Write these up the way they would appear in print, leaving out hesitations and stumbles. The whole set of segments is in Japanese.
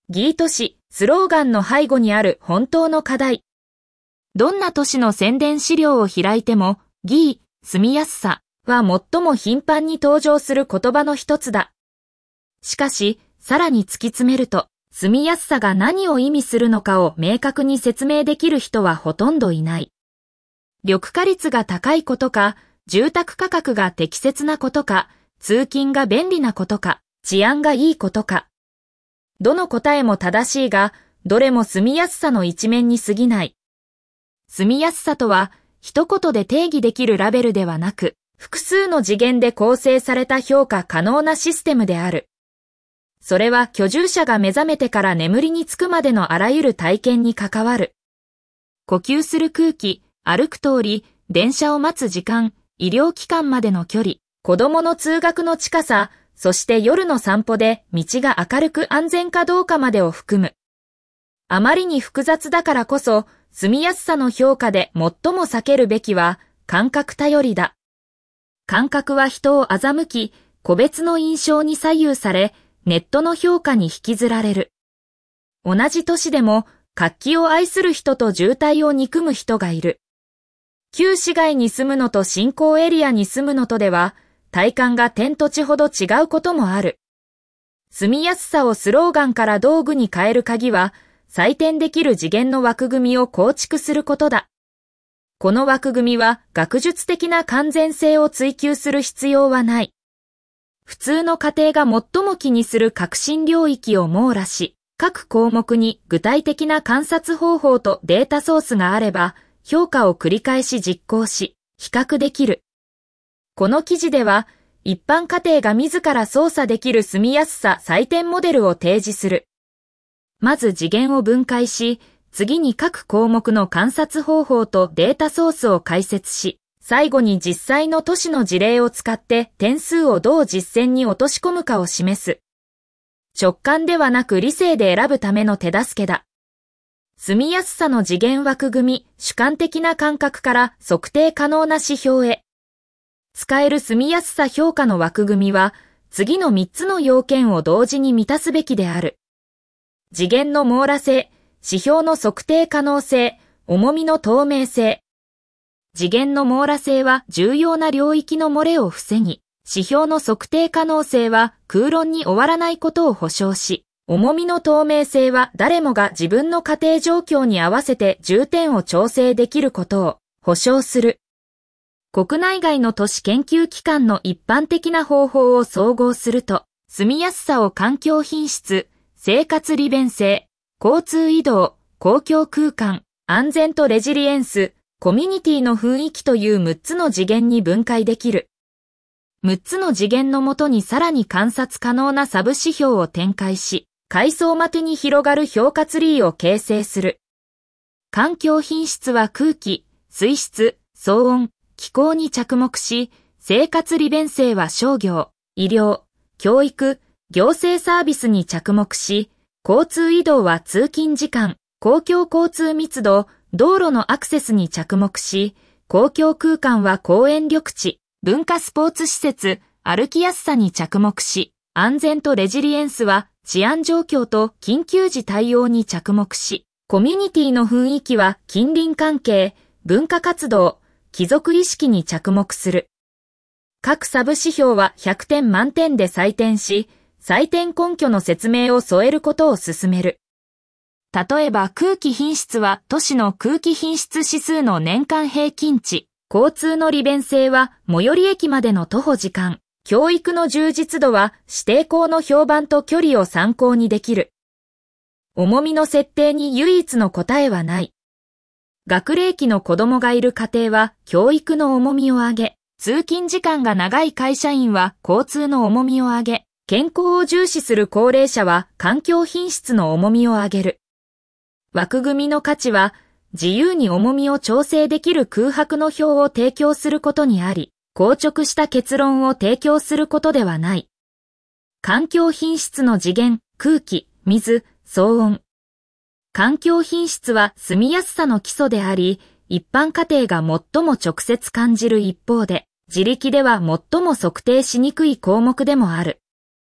ギー都市、スローガンの背後にある本当の課題。どんな都市の宣伝資料を開いても、ギー、住みやすさは最も頻繁に登場する言葉の一つだ。しかし、さらに突き詰めると、住みやすさが何を意味するのかを明確に説明できる人はほとんどいない。緑化率が高いことか、住宅価格が適切なことか、通勤が便利なことか、治安がいいことか。どの答えも正しいが、どれも住みやすさの一面に過ぎない。住みやすさとは、一言で定義できるラベルではなく、複数の次元で構成された評価可能なシステムである。それは居住者が目覚めてから眠りにつくまでのあらゆる体験に関わる。呼吸する空気、歩く通り、電車を待つ時間、医療機関までの距離、子供の通学の近さ、そして夜の散歩で道が明るく安全かどうかまでを含む。あまりに複雑だからこそ、住みやすさの評価で最も避けるべきは、感覚頼りだ。感覚は人を欺き、個別の印象に左右され、ネットの評価に引きずられる。同じ都市でも、活気を愛する人と渋滞を憎む人がいる。旧市街に住むのと新興エリアに住むのとでは、体感が天と地ほど違うこともある。住みやすさをスローガンから道具に変える鍵は、採点できる次元の枠組みを構築することだ。この枠組みは学術的な完全性を追求する必要はない。普通の家庭が最も気にする核心領域を網羅し、各項目に具体的な観察方法とデータソースがあれば、評価を繰り返し実行し、比較できる。この記事では、一般家庭が自ら操作できる住みやすさ採点モデルを提示する。まず次元を分解し、次に各項目の観察方法とデータソースを解説し、最後に実際の都市の事例を使って点数をどう実践に落とし込むかを示す。直感ではなく理性で選ぶための手助けだ。住みやすさの次元枠組み、主観的な感覚から測定可能な指標へ。使える住みやすさ評価の枠組みは、次の3つの要件を同時に満たすべきである。次元の網羅性、指標の測定可能性、重みの透明性。次元の網羅性は重要な領域の漏れを防ぎ、指標の測定可能性は空論に終わらないことを保証し、重みの透明性は誰もが自分の家庭状況に合わせて重点を調整できることを保証する。国内外の都市研究機関の一般的な方法を総合すると、住みやすさを環境品質、生活利便性、交通移動、公共空間、安全とレジリエンス、コミュニティの雰囲気という6つの次元に分解できる。6つの次元のもとにさらに観察可能なサブ指標を展開し、階層までに広がる評価ツリーを形成する。環境品質は空気、水質、騒音、気候に着目し、生活利便性は商業、医療、教育、行政サービスに着目し、交通移動は通勤時間、公共交通密度、道路のアクセスに着目し、公共空間は公園緑地、文化スポーツ施設、歩きやすさに着目し、安全とレジリエンスは治安状況と緊急時対応に着目し、コミュニティの雰囲気は近隣関係、文化活動、帰属意識に着目する。各サブ指標は100点満点で採点し、採点根拠の説明を添えることを勧める。例えば空気品質は都市の空気品質指数の年間平均値、交通の利便性は最寄り駅までの徒歩時間、教育の充実度は指定校の評判と距離を参考にできる。重みの設定に唯一の答えはない。学齢期の子供がいる家庭は教育の重みを上げ、通勤時間が長い会社員は交通の重みを上げ、健康を重視する高齢者は環境品質の重みを上げる。枠組みの価値は自由に重みを調整できる空白の表を提供することにあり、硬直した結論を提供することではない。環境品質の次元、空気、水、騒音。環境品質は住みやすさの基礎であり、一般家庭が最も直接感じる一方で、自力では最も測定しにくい項目でもある。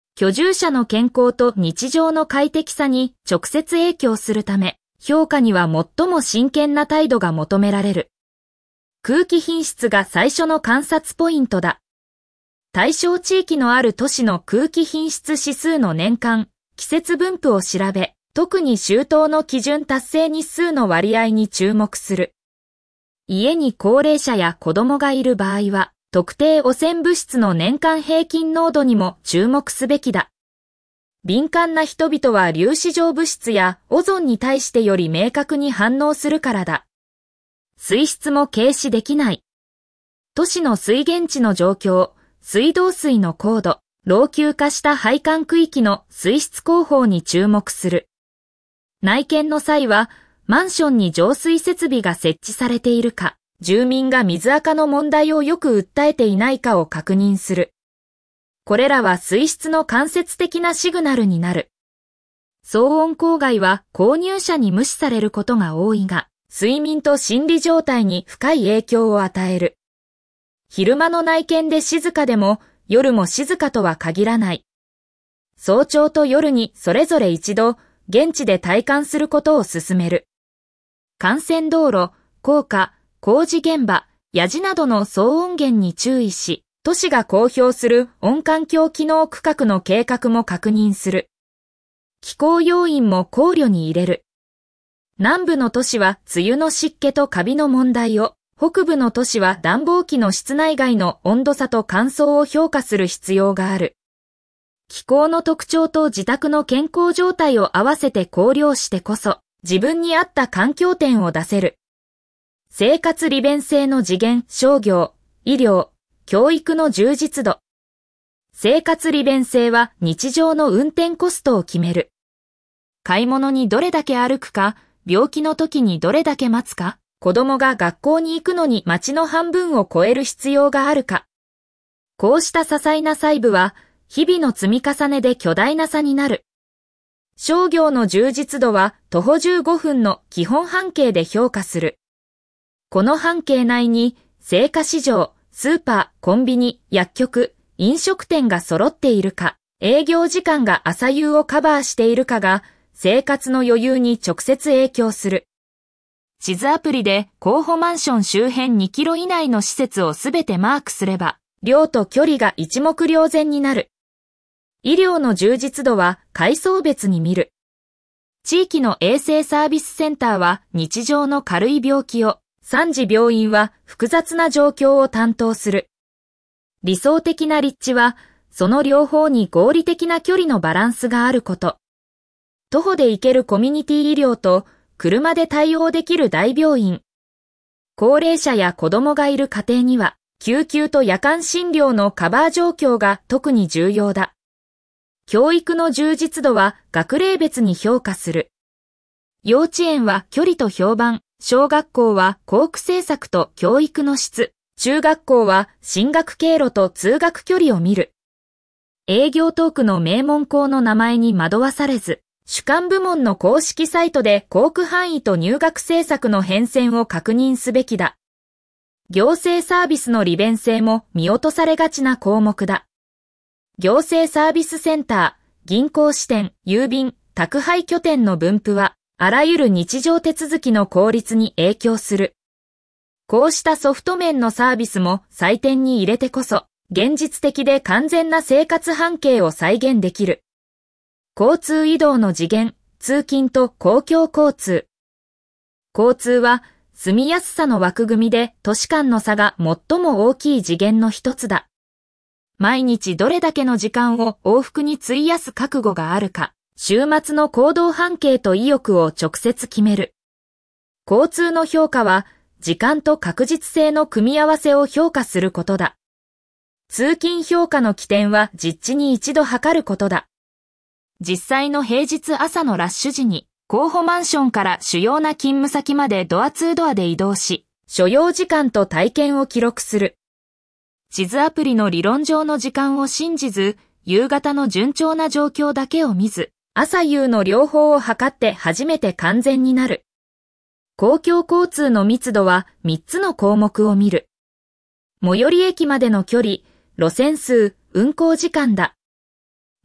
居住者の健康と日常の快適さに直接影響するため、評価には最も真剣な態度が求められる。空気品質が最初の観察ポイントだ。対象地域のある都市の空気品質指数の年間、季節分布を調べ、特に周到の基準達成日数の割合に注目する。家に高齢者や子供がいる場合は、特定汚染物質の年間平均濃度にも注目すべきだ。敏感な人々は粒子状物質やオゾンに対してより明確に反応するからだ。水質も軽視できない。都市の水源地の状況、水道水の高度、老朽化した配管区域の水質工法に注目する。内見の際は、マンションに浄水設備が設置されているか、住民が水垢の問題をよく訴えていないかを確認する。これらは水質の間接的なシグナルになる。騒音郊外は購入者に無視されることが多いが、睡眠と心理状態に深い影響を与える。昼間の内見で静かでも、夜も静かとは限らない。早朝と夜にそれぞれ一度、現地で体感することを勧める。幹線道路、高架、工事現場、野地などの騒音源に注意し、都市が公表する音環境機能区画の計画も確認する。気候要因も考慮に入れる。南部の都市は梅雨の湿気とカビの問題を、北部の都市は暖房機の室内外の温度差と乾燥を評価する必要がある。気候の特徴と自宅の健康状態を合わせて考慮してこそ、自分に合った環境点を出せる。生活利便性の次元、商業、医療、教育の充実度。生活利便性は日常の運転コストを決める。買い物にどれだけ歩くか、病気の時にどれだけ待つか、子供が学校に行くのに街の半分を超える必要があるか。こうした些細な細部は、日々の積み重ねで巨大な差になる。商業の充実度は徒歩15分の基本半径で評価する。この半径内に、青果市場、スーパー、コンビニ、薬局、飲食店が揃っているか、営業時間が朝夕をカバーしているかが、生活の余裕に直接影響する。地図アプリで候補マンション周辺2キロ以内の施設をすべてマークすれば、量と距離が一目瞭然になる。医療の充実度は階層別に見る。地域の衛生サービスセンターは日常の軽い病気を、3次病院は複雑な状況を担当する。理想的な立地は、その両方に合理的な距離のバランスがあること。徒歩で行けるコミュニティ医療と車で対応できる大病院。高齢者や子供がいる家庭には、救急と夜間診療のカバー状況が特に重要だ。教育の充実度は学齢別に評価する。幼稚園は距離と評判、小学校は校区政策と教育の質、中学校は進学経路と通学距離を見る。営業トークの名門校の名前に惑わされず、主管部門の公式サイトで校区範囲と入学政策の変遷を確認すべきだ。行政サービスの利便性も見落とされがちな項目だ。行政サービスセンター、銀行支店、郵便、宅配拠点の分布は、あらゆる日常手続きの効率に影響する。こうしたソフト面のサービスも採点に入れてこそ、現実的で完全な生活半径を再現できる。交通移動の次元、通勤と公共交通。交通は住みやすさの枠組みで都市間の差が最も大きい次元の一つだ。毎日どれだけの時間を往復に費やす覚悟があるか、週末の行動半径と意欲を直接決める。交通の評価は時間と確実性の組み合わせを評価することだ。通勤評価の起点は実地に一度測ることだ。実際の平日朝のラッシュ時に、候補マンションから主要な勤務先までドアツードアで移動し、所要時間と体験を記録する。地図アプリの理論上の時間を信じず、夕方の順調な状況だけを見ず、朝夕の両方を測って初めて完全になる。公共交通の密度は3つの項目を見る。最寄り駅までの距離、路線数、運行時間だ。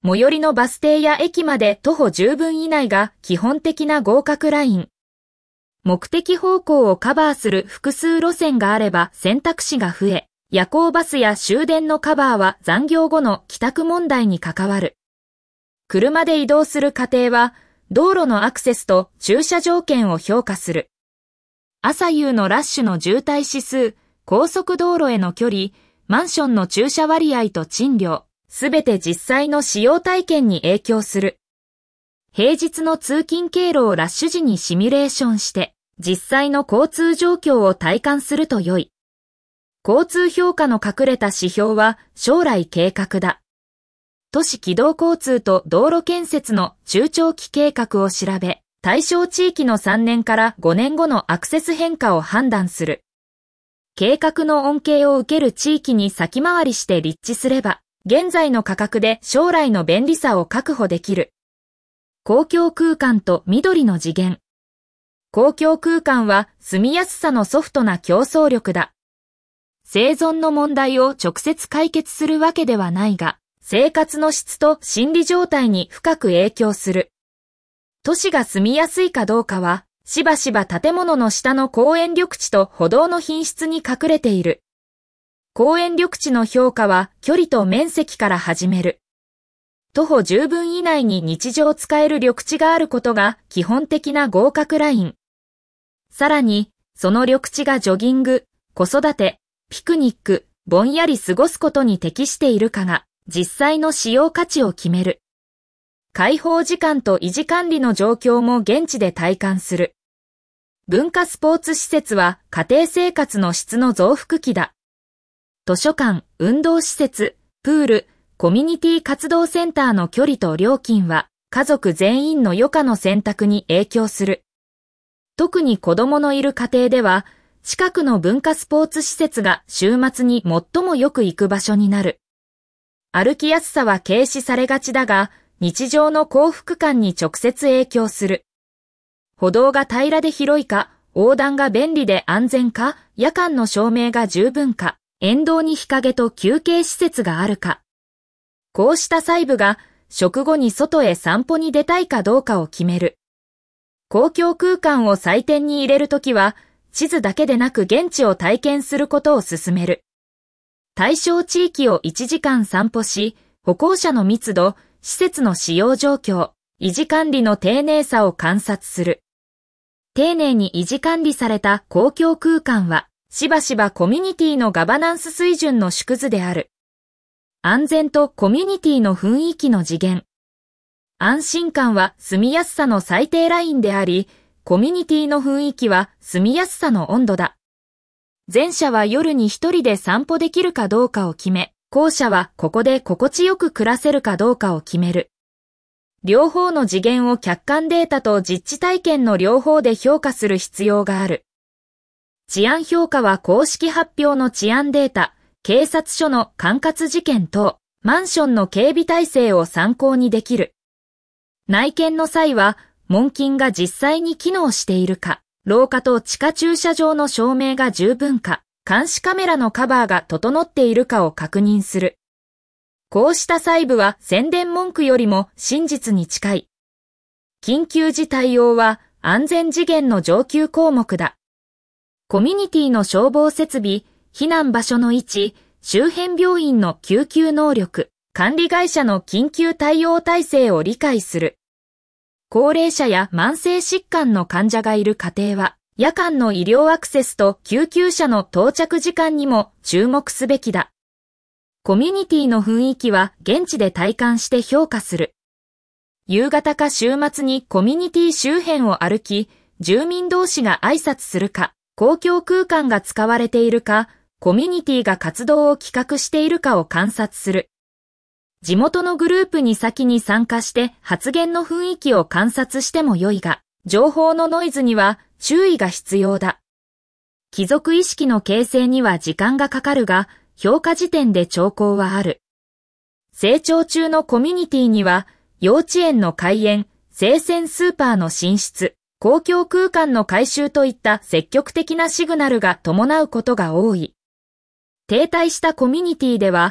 最寄りのバス停や駅まで徒歩10分以内が基本的な合格ライン。目的方向をカバーする複数路線があれば選択肢が増え、夜行バスや終電のカバーは残業後の帰宅問題に関わる。車で移動する過程は、道路のアクセスと駐車条件を評価する。朝夕のラッシュの渋滞指数、高速道路への距離、マンションの駐車割合と賃料、すべて実際の使用体験に影響する。平日の通勤経路をラッシュ時にシミュレーションして、実際の交通状況を体感すると良い。交通評価の隠れた指標は将来計画だ。都市機動交通と道路建設の中長期計画を調べ、対象地域の3年から5年後のアクセス変化を判断する。計画の恩恵を受ける地域に先回りして立地すれば、現在の価格で将来の便利さを確保できる。公共空間と緑の次元。公共空間は住みやすさのソフトな競争力だ。生存の問題を直接解決するわけではないが、生活の質と心理状態に深く影響する。都市が住みやすいかどうかは、しばしば建物の下の公園緑地と歩道の品質に隠れている。公園緑地の評価は距離と面積から始める。徒歩10分以内に日常使える緑地があることが基本的な合格ライン。さらに、その緑地がジョギング、子育て、ピクニック、ぼんやり過ごすことに適しているかが、実際の使用価値を決める。開放時間と維持管理の状況も現地で体感する。文化スポーツ施設は家庭生活の質の増幅期だ。図書館、運動施設、プール、コミュニティ活動センターの距離と料金は家族全員の余暇の選択に影響する。特に子供のいる家庭では、近くの文化スポーツ施設が週末に最もよく行く場所になる。歩きやすさは軽視されがちだが、日常の幸福感に直接影響する。歩道が平らで広いか、横断が便利で安全か、夜間の照明が十分か、沿道に日陰と休憩施設があるか。こうした細部が、食後に外へ散歩に出たいかどうかを決める。公共空間を採点に入れるときは、地図だけでなく現地を体験することを勧める。対象地域を1時間散歩し、歩行者の密度、施設の使用状況、維持管理の丁寧さを観察する。丁寧に維持管理された公共空間は、しばしばコミュニティのガバナンス水準の縮図である。安全とコミュニティの雰囲気の次元。安心感は住みやすさの最低ラインであり、コミュニティの雰囲気は住みやすさの温度だ。前者は夜に一人で散歩できるかどうかを決め、後者はここで心地よく暮らせるかどうかを決める。両方の次元を客観データと実地体験の両方で評価する必要がある。治安評価は公式発表の治安データ、警察署の管轄事件等、マンションの警備体制を参考にできる。内見の際は、門禁が実際に機能しているか、廊下と地下駐車場の照明が十分か、監視カメラのカバーが整っているかを確認する。こうした細部は宣伝文句よりも真実に近い。緊急時対応は安全次元の上級項目だ。コミュニティの消防設備、避難場所の位置、周辺病院の救急能力、管理会社の緊急対応体制を理解する。高齢者や慢性疾患の患者がいる家庭は、夜間の医療アクセスと救急車の到着時間にも注目すべきだ。コミュニティの雰囲気は現地で体感して評価する。夕方か週末にコミュニティ周辺を歩き、住民同士が挨拶するか、公共空間が使われているか、コミュニティが活動を企画しているかを観察する。地元のグループに先に参加して発言の雰囲気を観察しても良いが、情報のノイズには注意が必要だ。帰属意識の形成には時間がかかるが、評価時点で兆候はある。成長中のコミュニティには、幼稚園の開園、生鮮スーパーの進出、公共空間の改修といった積極的なシグナルが伴うことが多い。停滞したコミュニティでは、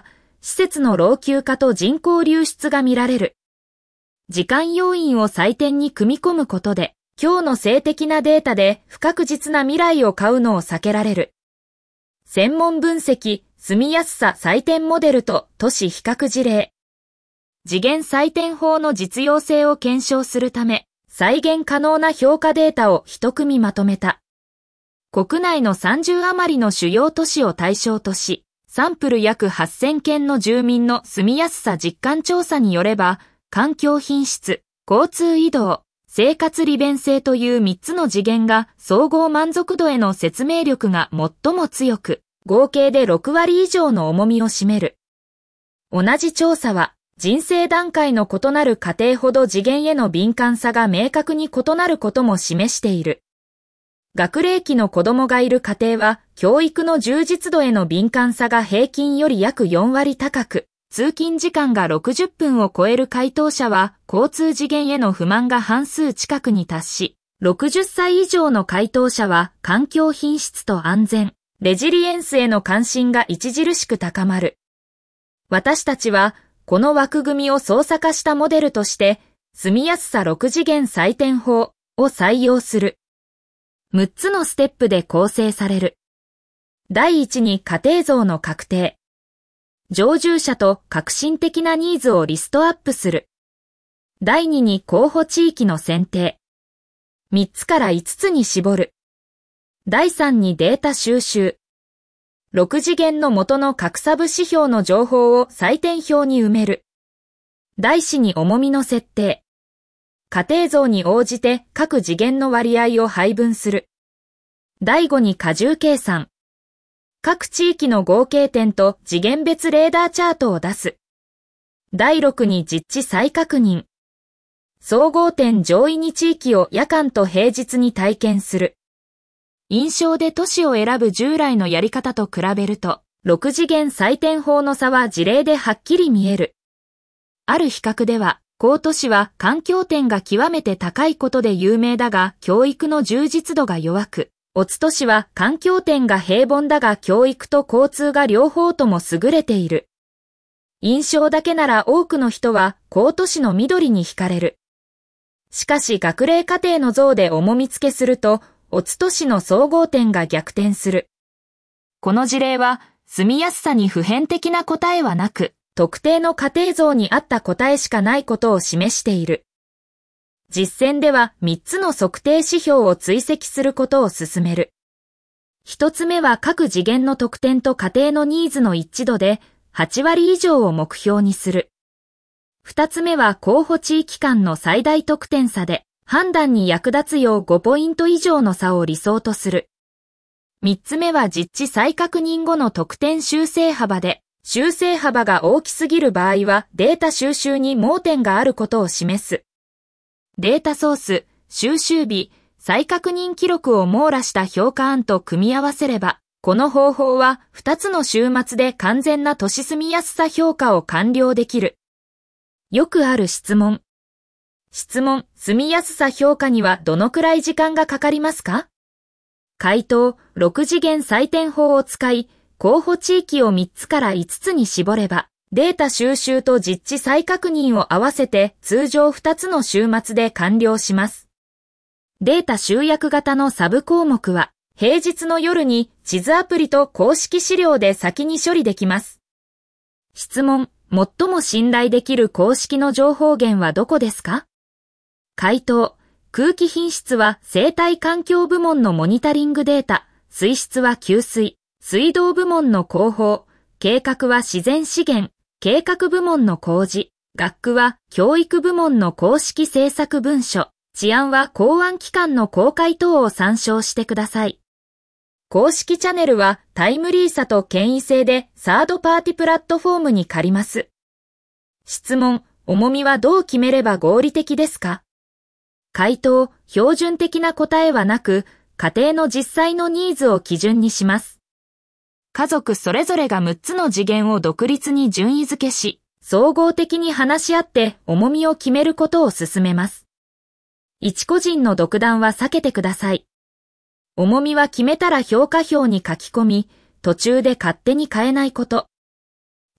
施設の老朽化と人口流出が見られる。時間要因を採点に組み込むことで、今日の性的なデータで不確実な未来を買うのを避けられる。専門分析、住みやすさ採点モデルと都市比較事例。次元採点法の実用性を検証するため、再現可能な評価データを一組まとめた。国内の30余りの主要都市を対象とし、サンプル約8000件の住民の住みやすさ実感調査によれば、環境品質、交通移動、生活利便性という3つの次元が総合満足度への説明力が最も強く、合計で6割以上の重みを占める。同じ調査は、人生段階の異なる家庭ほど次元への敏感さが明確に異なることも示している。学齢期の子供がいる家庭は、教育の充実度への敏感さが平均より約4割高く、通勤時間が60分を超える回答者は、交通次元への不満が半数近くに達し、60歳以上の回答者は、環境品質と安全、レジリエンスへの関心が著しく高まる。私たちは、この枠組みを操作化したモデルとして、住みやすさ6次元採点法を採用する。6つのステップで構成される。第1に家庭像の確定。常住者と革新的なニーズをリストアップする。第2に候補地域の選定。3つから5つに絞る。第3にデータ収集。6次元の元の各サブ指標の情報を採点表に埋める。第4に重みの設定。家庭像に応じて各次元の割合を配分する。第5に加重計算。各地域の合計点と次元別レーダーチャートを出す。第6に実地再確認。総合点上位2地域を夜間と平日に体験する。印象で都市を選ぶ従来のやり方と比べると、6次元採点法の差は事例ではっきり見える。ある比較では、高都市は環境点が極めて高いことで有名だが教育の充実度が弱く、オツ都市は環境点が平凡だが教育と交通が両方とも優れている。印象だけなら多くの人は高都市の緑に惹かれる。しかし学齢家庭の像で重み付けすると、オツ都市の総合点が逆転する。この事例は住みやすさに普遍的な答えはなく、特定の家庭像に合った答えしかないことを示している。実践では3つの測定指標を追跡することを進める。1つ目は各次元の得点と家庭のニーズの一致度で8割以上を目標にする。2つ目は候補地域間の最大得点差で判断に役立つよう5ポイント以上の差を理想とする。3つ目は実地再確認後の得点修正幅で、修正幅が大きすぎる場合はデータ収集に盲点があることを示す。データソース、収集日、再確認記録を網羅した評価案と組み合わせれば、この方法は2つの週末で完全な都市住みやすさ評価を完了できる。よくある質問。住みやすさ評価にはどのくらい時間がかかりますか？回答、6次元採点法を使い、候補地域を3つから5つに絞れば、データ収集と実地再確認を合わせて通常2つの週末で完了します。データ集約型のサブ項目は、平日の夜に地図アプリと公式資料で先に処理できます。質問、最も信頼できる公式の情報源はどこですか？回答、空気品質は生態環境部門のモニタリングデータ、水質は給水、水道部門の広報、計画は自然資源、計画部門の公示、学区は教育部門の公式政策文書、治安は公安機関の公開等を参照してください。公式チャンネルはタイムリーさと権威性でサードパーティプラットフォームに借ります。質問、重みはどう決めれば合理的ですか？回答、標準的な答えはなく、家庭の実際のニーズを基準にします。家族それぞれが6つの次元を独立に順位付けし、総合的に話し合って重みを決めることを進めます。一個人の独断は避けてください。重みは決めたら評価表に書き込み、途中で勝手に変えないこと。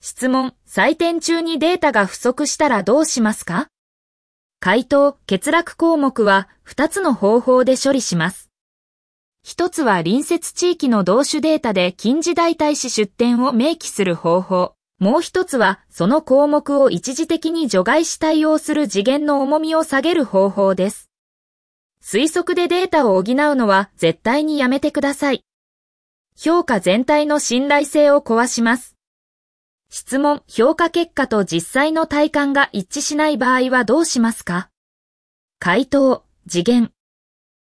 質問、採点中にデータが不足したらどうしますか？回答、欠落項目は2つの方法で処理します。一つは隣接地域の同種データで近時代替詞出典を明記する方法。もう一つはその項目を一時的に除外し対応する次元の重みを下げる方法です。推測でデータを補うのは絶対にやめてください。評価全体の信頼性を壊します。質問、評価結果と実際の体感が一致しない場合はどうしますか？回答、次元、